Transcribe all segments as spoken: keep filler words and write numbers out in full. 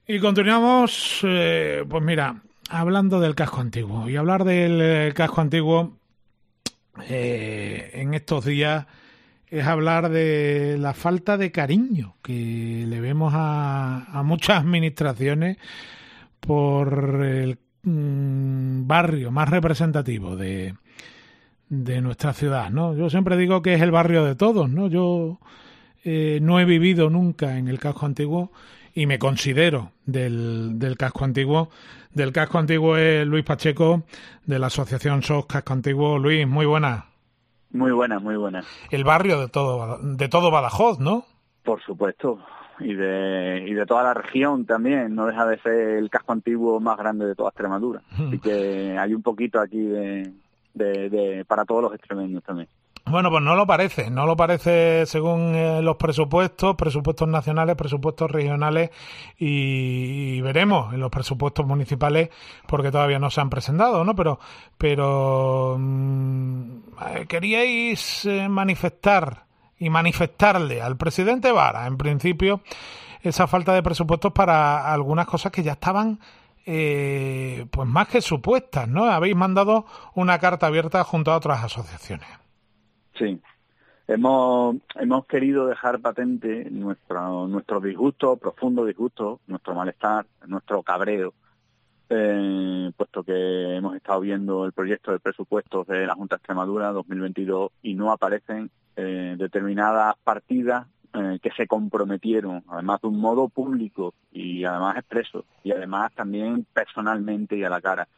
Y continuamos, eh, pues mira, hablando del casco antiguo. Y hablar del eh, casco antiguo eh, en estos días es hablar de la falta de cariño que le vemos a, a muchas administraciones por el mm, barrio más representativo de, de nuestra ciudad, ¿no? Yo siempre digo que es el barrio de todos, ¿no? Yo eh, no he vivido nunca en el casco antiguo y me considero del, del casco antiguo. Del casco antiguo es Luis Pacheco, de la asociación S O S Casco Antiguo. Luis, muy buenas. Muy buenas, muy buenas. El barrio de todo, de todo Badajoz, ¿no? Por supuesto. Y de, y de toda la región también. No deja de ser el casco antiguo más grande de toda Extremadura. Así que hay un poquito aquí de, de, de para todos los extremeños también. Bueno, pues no lo parece, no lo parece según eh, los presupuestos, presupuestos nacionales, presupuestos regionales y, y veremos en los presupuestos municipales porque todavía no se han presentado, ¿no? Pero, pero mmm, queríais eh, manifestar y manifestarle al presidente Vara, en principio, esa falta de presupuestos para algunas cosas que ya estaban eh, pues más que supuestas, ¿no? Habéis mandado una carta abierta junto a otras asociaciones. Sí, hemos hemos querido dejar patente nuestro nuestro disgusto, profundo disgusto, nuestro malestar, nuestro cabreo, eh, puesto que hemos estado viendo el proyecto de presupuestos de la Junta de Extremadura dos mil veintidós y no aparecen eh, determinadas partidas eh, que se comprometieron, además de un modo público y además expreso, y además también personalmente y a la cara.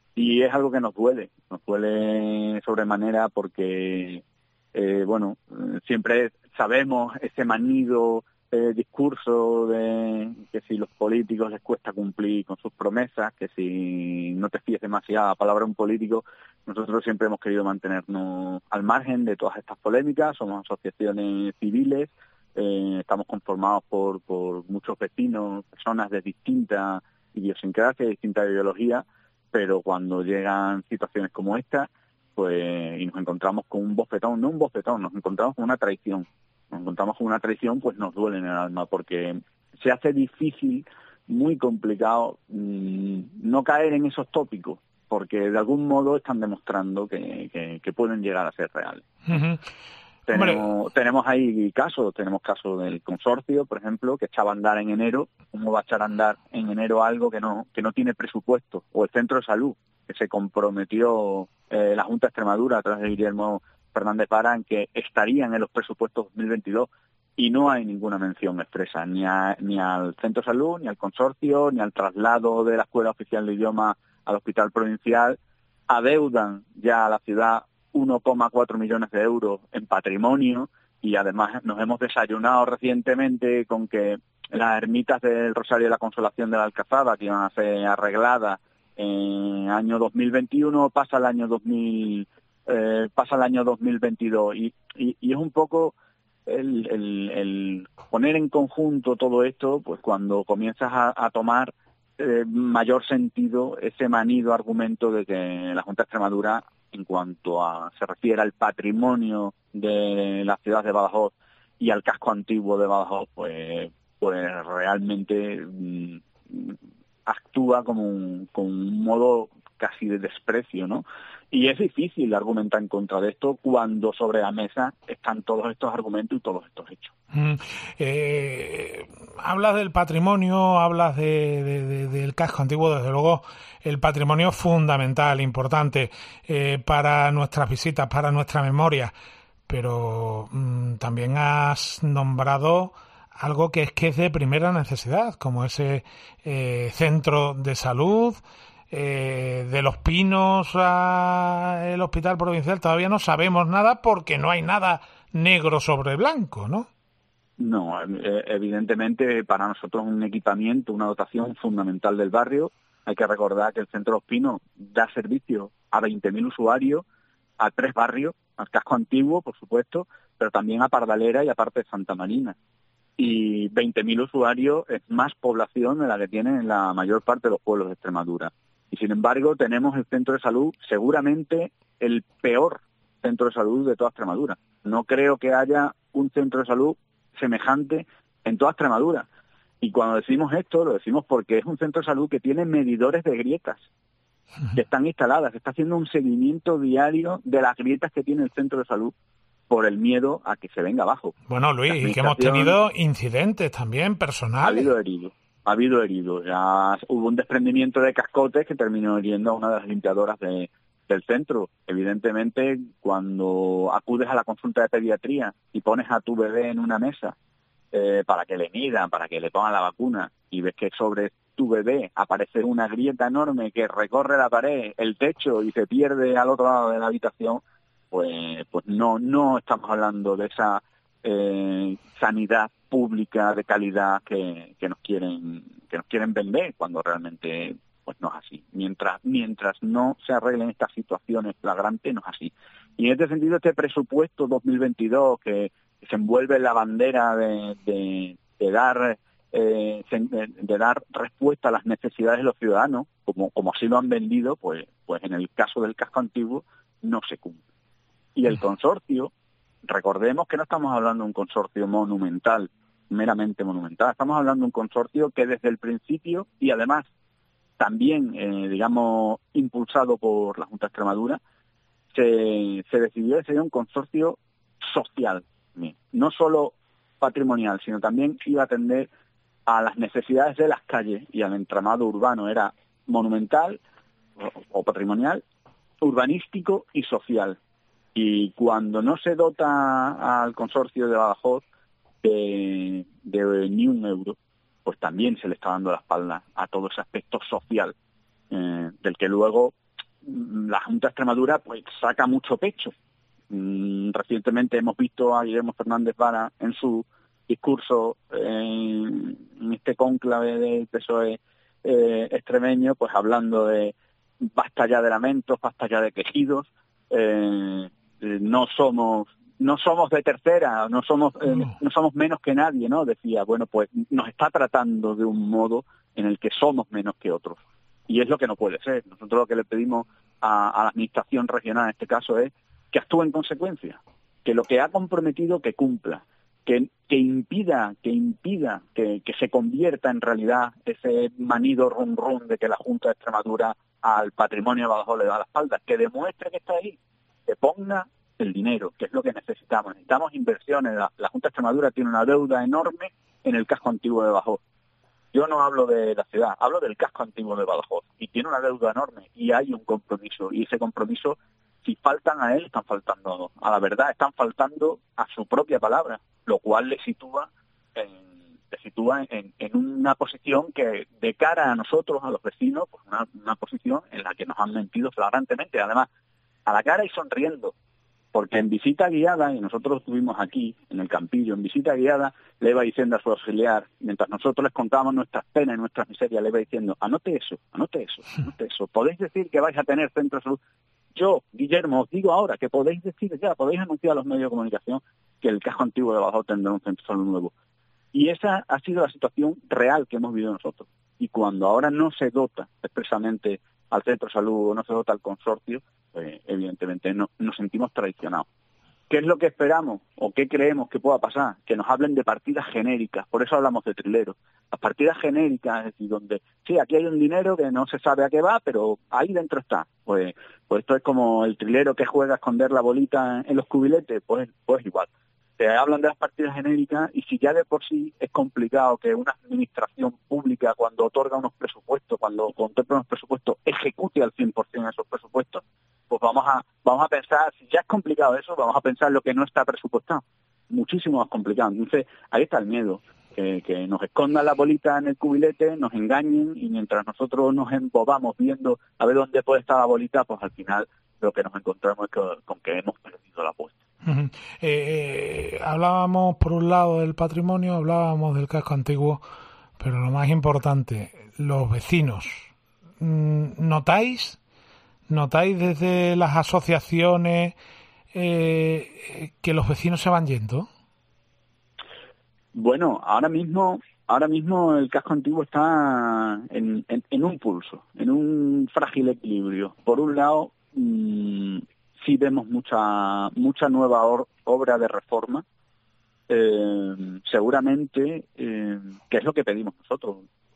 Y es algo que nos duele, nos duele sobremanera porque... Eh, bueno, siempre sabemos ese manido eh, discurso de que si los políticos les cuesta cumplir con sus promesas, que si no te fíes demasiado a palabra de un político, nosotros siempre hemos querido mantenernos al margen de todas estas polémicas, somos asociaciones civiles, eh, estamos conformados por, por muchos vecinos, personas de distinta idiosincrasia, de distinta ideología, pero cuando llegan situaciones como esta, pues y nos encontramos con un bofetón, no un bofetón, nos encontramos con una traición. Nos encontramos con una traición, pues nos duele en el alma, porque se hace difícil, muy complicado, mmm, no caer en esos tópicos, porque de algún modo están demostrando que, que, que pueden llegar a ser reales. Uh-huh. Tenemos, tenemos ahí casos, tenemos casos del consorcio, por ejemplo, que echaba a andar en enero. ¿Cómo va a echar a andar en enero algo que no, que no tiene presupuesto? O el centro de salud, que se comprometió eh, la Junta de Extremadura a través de Guillermo Fernández Vara en que estarían en los presupuestos dos mil veintidós y no hay ninguna mención expresa ni, a, ni al centro de salud, ni al consorcio, ni al traslado de la Escuela Oficial de Idioma al Hospital Provincial. Adeudan ya a la ciudad uno coma cuatro millones de euros en patrimonio y además nos hemos desayunado recientemente con que las ermitas del Rosario de la Consolación de la Alcazaba, que iban a ser arregladas en año dos mil veintiuno, pasa el año dos mil eh, pasa el año dos mil veintidós y, y, y es un poco el, el, el poner en conjunto todo esto, pues cuando comienzas a, a tomar eh, mayor sentido ese manido argumento de que la Junta de Extremadura, en cuanto a se refiere al patrimonio de la ciudad de Badajoz y al casco antiguo de Badajoz, pues pues realmente mmm, actúa como un, con un modo casi de desprecio, ¿no? Y es difícil argumentar en contra de esto cuando sobre la mesa están todos estos argumentos y todos estos hechos. Mm, eh, hablas del patrimonio, hablas de, de, de, del casco antiguo, desde luego el patrimonio es fundamental, importante eh, para nuestras visitas, para nuestra memoria, pero mm, también has nombrado algo que es que es de primera necesidad, como ese eh, centro de salud, eh, de Los Pinos al Hospital Provincial. Todavía no sabemos nada porque no hay nada negro sobre blanco, ¿no? No, evidentemente para nosotros un equipamiento, una dotación fundamental del barrio. Hay que recordar que el Centro de Los Pinos da servicio a veinte mil usuarios, a tres barrios, al casco antiguo, por supuesto, pero también a Pardalera y a parte de Santa Marina. Y veinte mil usuarios es más población de la que tienen la mayor parte de los pueblos de Extremadura. Y sin embargo tenemos el centro de salud, seguramente el peor centro de salud de toda Extremadura. No creo que haya un centro de salud semejante en toda Extremadura. Y cuando decimos esto, lo decimos porque es un centro de salud que tiene medidores de grietas que están instaladas. Se está haciendo un seguimiento diario de las grietas que tiene el centro de salud por el miedo a que se venga abajo. Bueno, Luis, y que hemos tenido incidentes también personales. Ha habido heridos, ha habido heridos. Ya hubo un desprendimiento de cascotes que terminó hiriendo a una de las limpiadoras de, del centro. Evidentemente, cuando acudes a la consulta de pediatría y pones a tu bebé en una mesa eh, para que le midan, para que le pongan la vacuna, y ves que sobre tu bebé aparece una grieta enorme que recorre la pared, el techo y se pierde al otro lado de la habitación, pues pues no no estamos hablando de esa eh, sanidad pública de calidad que, que nos quieren que nos quieren vender, cuando realmente pues no es así. Mientras mientras no se arreglen estas situaciones flagrantes, no es así. Y en este sentido, este presupuesto dos mil veintidós que, que se envuelve en la bandera de, de, de dar eh, de dar respuesta a las necesidades de los ciudadanos, como como así lo han vendido, pues pues en el caso del casco antiguo no se cumple. Y el consorcio, recordemos que no estamos hablando de un consorcio monumental, meramente monumental, estamos hablando de un consorcio que desde el principio, y además también, eh, digamos, impulsado por la Junta de Extremadura, se, se decidió que sería un consorcio social, no solo patrimonial, sino también iba a atender a las necesidades de las calles y al entramado urbano. Era monumental o, o patrimonial, urbanístico y social. Y cuando no se dota al consorcio de Badajoz de, de ni un euro, pues también se le está dando la espalda a todo ese aspecto social, eh, del que luego la Junta de Extremadura pues saca mucho pecho. Mm, recientemente hemos visto a Guillermo Fernández Vara en su discurso eh, en este cónclave del P S O E eh, extremeño, pues hablando de basta ya de lamentos, basta ya de quejidos, eh, no somos no somos de tercera, no somos eh, no somos menos que nadie, ¿no? Decía, bueno, pues nos está tratando de un modo en el que somos menos que otros. Y es lo que no puede ser. Nosotros lo que le pedimos a, a la administración regional en este caso es que actúe en consecuencia, que lo que ha comprometido que cumpla, que, que impida, que impida que, que se convierta en realidad ese manido rum rum de que la Junta de Extremadura al patrimonio de Badajoz le da la espalda, que demuestre que está ahí, que ponga el dinero, que es lo que necesitamos. Necesitamos inversiones. La, la Junta de Extremadura tiene una deuda enorme en el casco antiguo de Badajoz. Yo no hablo de la ciudad, hablo del casco antiguo de Badajoz. Y tiene una deuda enorme y hay un compromiso. Y ese compromiso, si faltan a él, están faltando a la verdad, están faltando a su propia palabra, lo cual le sitúa en, le sitúa en, en una posición que, de cara a nosotros, a los vecinos, pues una, una posición en la que nos han mentido flagrantemente. Además, a la cara y sonriendo. Porque en visita guiada, y nosotros estuvimos aquí, en el Campillo, en visita guiada, le iba diciendo a su auxiliar, mientras nosotros les contábamos nuestras penas y nuestras miserias, le iba diciendo, anote eso, anote eso, anote eso. ¿Podéis decir que vais a tener centro de salud? Yo, Guillermo, os digo ahora que podéis decir ya, podéis anunciar a los medios de comunicación que el casco antiguo de Badajoz tendrá un centro de salud nuevo. Y esa ha sido la situación real que hemos vivido nosotros. Y cuando ahora no se dota expresamente al centro de salud o no se dota al consorcio, pues evidentemente no, nos sentimos traicionados. ¿Qué es lo que esperamos o qué creemos que pueda pasar? Que nos hablen de partidas genéricas, por eso hablamos de trileros. Las partidas genéricas, es decir, donde sí, aquí hay un dinero que no se sabe a qué va, pero ahí dentro está. Pues, pues esto es como el trilero que juega a esconder la bolita en los cubiletes, pues, pues igual. Te hablan de las partidas genéricas y si ya de por sí es complicado que una administración pública cuando otorga unos presupuestos, cuando contempla unos presupuestos, ejecute al cien por ciento esos presupuestos, pues vamos a vamos a pensar, si ya es complicado eso, vamos a pensar lo que no está presupuestado. Muchísimo más complicado. Entonces, ahí está el miedo, que, que nos escondan la bolita en el cubilete, nos engañen y mientras nosotros nos embobamos viendo a ver dónde puede estar la bolita, pues al final lo que nos encontramos es que, con que hemos perdido la apuesta. Uh-huh. eh, eh, hablábamos por un lado del patrimonio, hablábamos del casco antiguo, pero lo más importante, los vecinos. ¿Notáis? ¿Notáis desde las asociaciones eh, que los vecinos se van yendo? Bueno, ahora mismo, ahora mismo el casco antiguo está en, en, en un pulso, en un frágil equilibrio. Por un lado, mmm, sí vemos mucha mucha nueva or, obra de reforma, eh, seguramente, eh, ¿qué es lo que pedimos nosotros?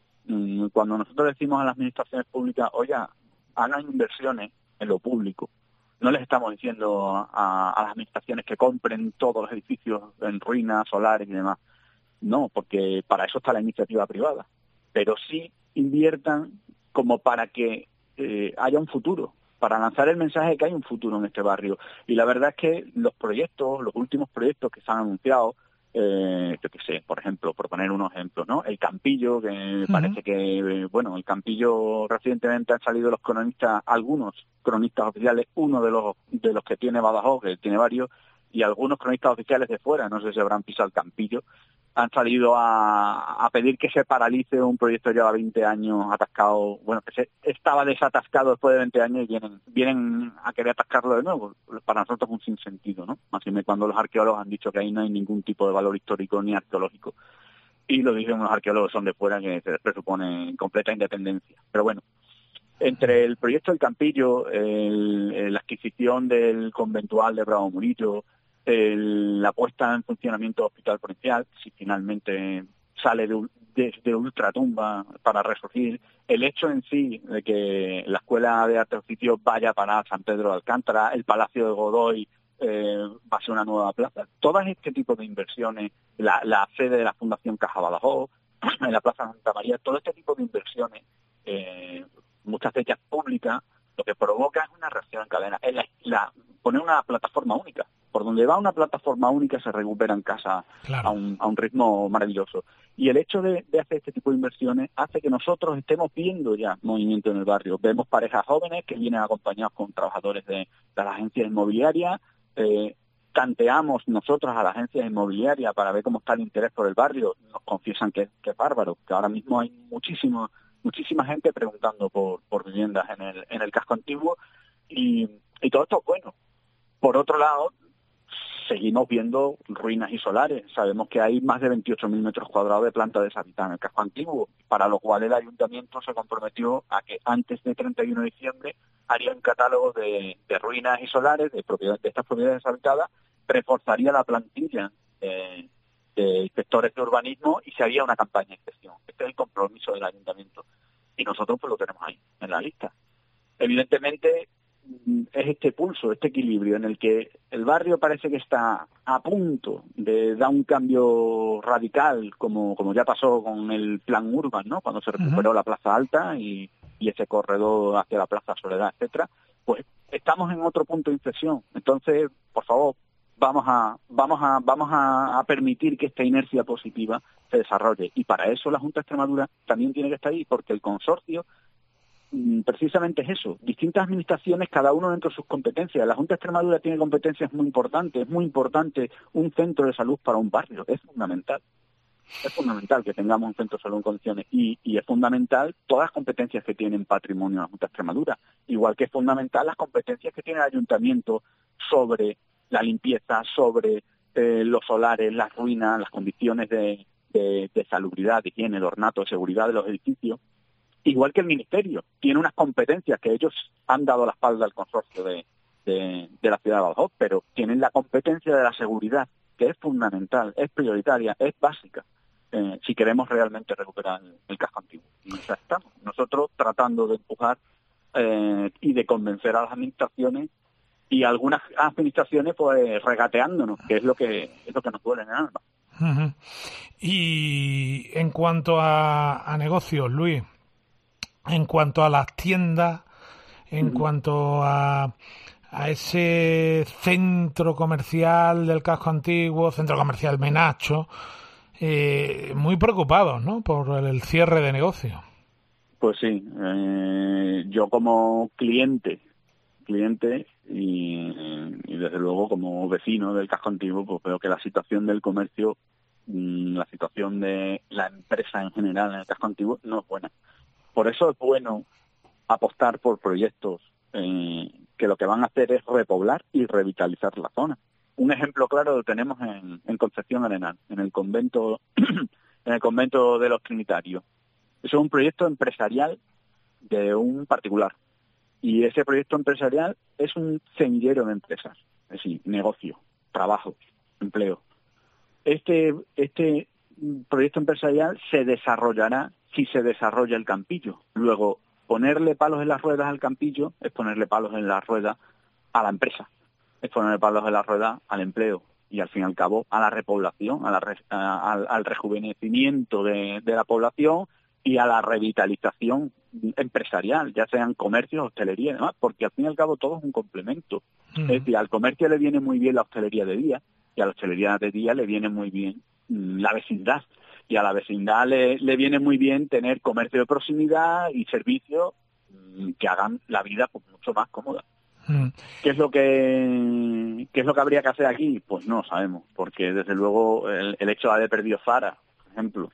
Cuando nosotros decimos a las administraciones públicas, oye, hagan inversiones en lo público, no les estamos diciendo a, a las administraciones que compren todos los edificios en ruinas, solares y demás. No, porque para eso está la iniciativa privada. Pero sí inviertan como para que eh, haya un futuro, para lanzar el mensaje de que hay un futuro en este barrio. Y la verdad es que los proyectos, los últimos proyectos que se han anunciado, Eh, yo qué sé, por ejemplo, por poner unos ejemplos, ¿no? El Campillo, que uh-huh. parece que, eh, bueno, el Campillo recientemente han salido los cronistas, algunos cronistas oficiales, uno de los de los que tiene Badajoz, que tiene varios, y algunos cronistas oficiales de fuera, no sé si habrán pisado el Campillo, han salido a, a pedir que se paralice un proyecto que lleva veinte años atascado, bueno, que se estaba desatascado después de veinte años y vienen vienen a querer atascarlo de nuevo. Para nosotros es un sinsentido, ¿no? Más bien cuando los arqueólogos han dicho que ahí no hay ningún tipo de valor histórico ni arqueológico. Y lo dicen unos arqueólogos son de fuera que se les presupone completa independencia. Pero bueno, entre el proyecto del Campillo, el, la adquisición del conventual de Bravo Murillo, el, la puesta en funcionamiento del hospital provincial, si finalmente sale de, de, de ultratumba para resurgir, el hecho en sí de que la Escuela de Arte Oficio vaya para San Pedro de Alcántara, el Palacio de Godoy eh, va a ser una nueva plaza, todo este tipo de inversiones, la, la sede de la Fundación Caja Badajoz, en la Plaza Santa María, todo este tipo de inversiones, eh, muchas de ellas públicas, lo que provoca es una reacción en cadena, es la, la, poner una plataforma única. Por donde va una plataforma única se recuperan casas claro. a, un, a un ritmo maravilloso. Y el hecho de, de hacer este tipo de inversiones hace que nosotros estemos viendo ya movimiento en el barrio. Vemos parejas jóvenes que vienen acompañados con trabajadores de, de las agencias inmobiliarias, eh, tanteamos nosotros a las agencias inmobiliarias para ver cómo está el interés por el barrio. Nos confiesan que, que es bárbaro, que ahora mismo hay muchísimo, muchísima gente preguntando por, por viviendas en el, en el casco antiguo y, y todo esto es bueno. Por otro lado, seguimos viendo ruinas y solares. Sabemos que hay más de veintiocho mil metros cuadrados de planta deshabitada en el casco antiguo, para lo cual el ayuntamiento se comprometió a que antes del treinta y uno de diciembre haría un catálogo de, de ruinas y solares, de, propiedades, de estas propiedades deshabitadas, reforzaría la plantilla de, de inspectores de urbanismo y se haría una campaña de inspección. Este es el compromiso del ayuntamiento. Y nosotros pues lo tenemos ahí, en la lista. Evidentemente, es este pulso, este equilibrio en el que el barrio parece que está a punto de dar un cambio radical, como, como ya pasó con el plan Urban, ¿no? Cuando se recuperó uh-huh. la Plaza Alta y, y ese corredor hacia la Plaza Soledad, etcétera. Pues estamos en otro punto de inflexión. Entonces, por favor, vamos a vamos a vamos a, a permitir que esta inercia positiva se desarrolle. Y para eso la Junta de Extremadura también tiene que estar ahí, porque el consorcio precisamente es eso, distintas administraciones, cada uno dentro de sus competencias. La Junta de Extremadura tiene competencias muy importantes, es muy importante un centro de salud para un barrio, es fundamental. Es fundamental que tengamos un centro de salud en condiciones y, y es fundamental todas las competencias que tiene en patrimonio la Junta de Extremadura, igual que es fundamental las competencias que tiene el ayuntamiento sobre la limpieza, sobre eh, los solares, las ruinas, las condiciones de, de, de salubridad, de higiene, de ornato, de seguridad de los edificios. Igual que el Ministerio, tiene unas competencias que ellos han dado la espalda al consorcio de, de, de la ciudad de Badajoz, pero tienen la competencia de la seguridad, que es fundamental, es prioritaria, es básica, eh, si queremos realmente recuperar el, el casco antiguo. Y ya estamos, nosotros tratando de empujar eh, y de convencer a las administraciones y algunas administraciones pues regateándonos, que es lo que es lo que nos duele en el alma. Uh-huh. Y en cuanto a, a negocios, Luis, en cuanto a las tiendas, en uh-huh. cuanto a, a ese centro comercial del casco antiguo, centro comercial Menacho, eh, muy preocupados, ¿no?, por el, el cierre de negocios. Pues sí, eh, yo como cliente, cliente y, y desde luego como vecino del casco antiguo, pues veo que la situación del comercio, la situación de la empresa en general en el casco antiguo no es buena. Por eso es bueno apostar por proyectos eh, que lo que van a hacer es repoblar y revitalizar la zona. Un ejemplo claro lo tenemos en, en Concepción Arenal, en el convento en el convento de los Trinitarios. Eso es un proyecto empresarial de un particular. Y ese proyecto empresarial es un semillero de empresas, es decir, negocio, trabajo, empleo. este, este proyecto empresarial se desarrollará si se desarrolla el Campillo. Luego, ponerle palos en las ruedas al Campillo es ponerle palos en las ruedas a la empresa, es ponerle palos en las ruedas al empleo y al fin y al cabo a la repoblación, a la re, a, al, al rejuvenecimiento de, de la población y a la revitalización empresarial, ya sean comercios, hostelería y demás, porque al fin y al cabo todo es un complemento. Mm. Es decir, al comercio le viene muy bien la hostelería de día y a la hostelería de día le viene muy bien mm, la vecindad. Y a la vecindad le, le viene muy bien tener comercio de proximidad y servicios mm, que hagan la vida pues, mucho más cómoda. Mm. ¿Qué es lo que qué es lo que habría que hacer aquí? Pues no lo sabemos, porque desde luego el, el hecho de haber perdido Zara, por ejemplo,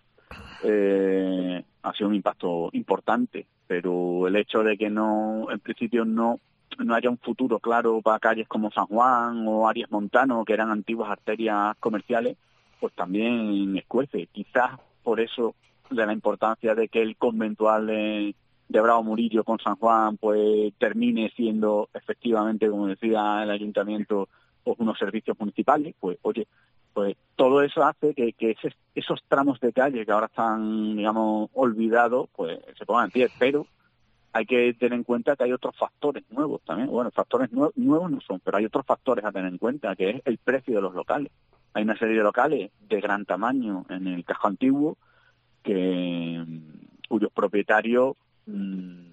eh, ha sido un impacto importante, pero el hecho de que no, en principio no no haya un futuro claro para calles como San Juan o Arias Montano, que eran antiguas arterias comerciales, pues también escuece. Quizás por eso de la importancia de que el conventual de, de Bravo Murillo con San Juan pues termine siendo efectivamente, como decía el ayuntamiento, pues unos servicios municipales, pues oye, pues todo eso hace que, que ese, esos tramos de calle que ahora están, digamos, olvidados, pues se pongan en pie, pero hay que tener en cuenta que hay otros factores nuevos también. Bueno, factores nuevos, nuevos no son, pero hay otros factores a tener en cuenta, que es el precio de los locales. Hay una serie de locales de gran tamaño en el casco antiguo que cuyos propietarios mmm,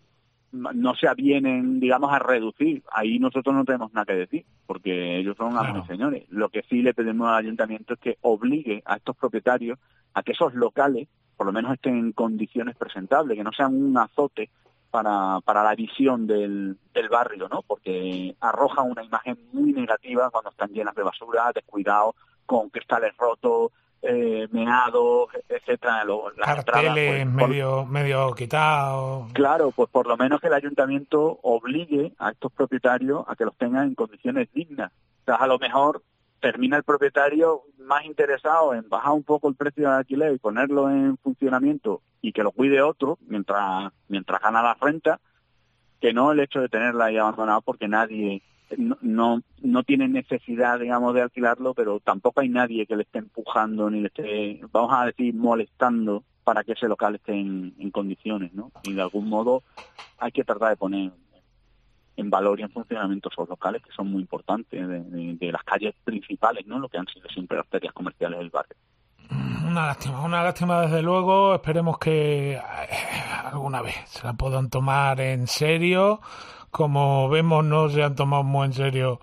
no se avienen, digamos, a reducir. Ahí nosotros no tenemos nada que decir, porque ellos son amos y señores. Lo que sí le pedimos al ayuntamiento es que obligue a estos propietarios a que esos locales por lo menos estén en condiciones presentables, que no sean un azote para para la visión del, del barrio, ¿no? Porque arrojan una imagen muy negativa cuando están llenas de basura, descuidados, con cristales rotos, eh, meados, etcétera. Las carteles entradas, pues, medio por... medio quitados. Claro, pues por lo menos que el ayuntamiento obligue a estos propietarios a que los tengan en condiciones dignas. O sea, a lo mejor termina el propietario más interesado en bajar un poco el precio del alquiler y ponerlo en funcionamiento y que lo cuide otro mientras mientras gana la renta, que no el hecho de tenerla ahí abandonada, porque nadie no, no no tiene necesidad, digamos, de alquilarlo, pero tampoco hay nadie que le esté empujando ni le esté, vamos a decir, molestando para que ese local esté en, en condiciones, ¿no? Y de algún modo hay que tratar de poner en valor y en funcionamiento esos locales que son muy importantes de, de, de las calles principales, ¿no? Lo que han sido siempre las arterias comerciales del barrio. Una lástima, una lástima desde luego. Esperemos que eh, alguna vez se la puedan tomar en serio. Como vemos, no se han tomado muy en serio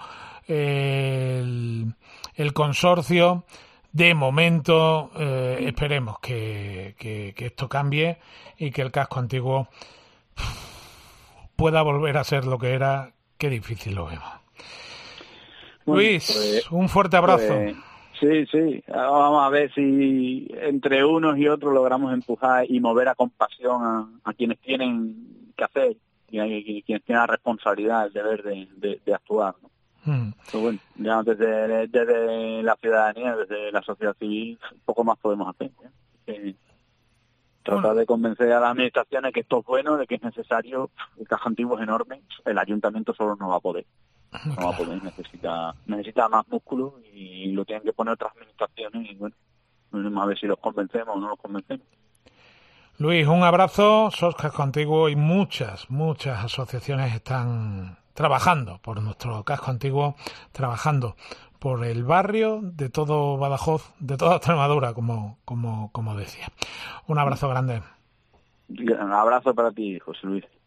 eh, el, el consorcio. De momento, eh, esperemos que, que, que esto cambie y que el casco antiguo pueda volver a ser lo que era. Qué difícil lo vemos. Bueno, Luis, pues, un fuerte abrazo. Pues, sí, sí. Vamos a ver si entre unos y otros logramos empujar y mover a compasión a, a quienes tienen que hacer y a, y quienes tienen la responsabilidad, el deber de, de, de actuar, ¿no? Hmm. Pero bueno, ya desde, desde la ciudadanía, desde la sociedad civil, poco más podemos hacer, ¿eh? Eh, tratar bueno. de convencer a las administraciones que esto es bueno, de que es necesario. El casco antiguo es enorme, el ayuntamiento solo no va a poder. No claro. va a poder, necesita necesita más músculo y lo tienen que poner otras administraciones y bueno, a ver si los convencemos o no los convencemos. Luis, un abrazo. Sos Casco Antiguo y muchas, muchas asociaciones están trabajando por nuestro casco antiguo, trabajando por el barrio de todo Badajoz, de toda Extremadura, como, como, como decía. Un abrazo grande. Un abrazo para ti, José Luis.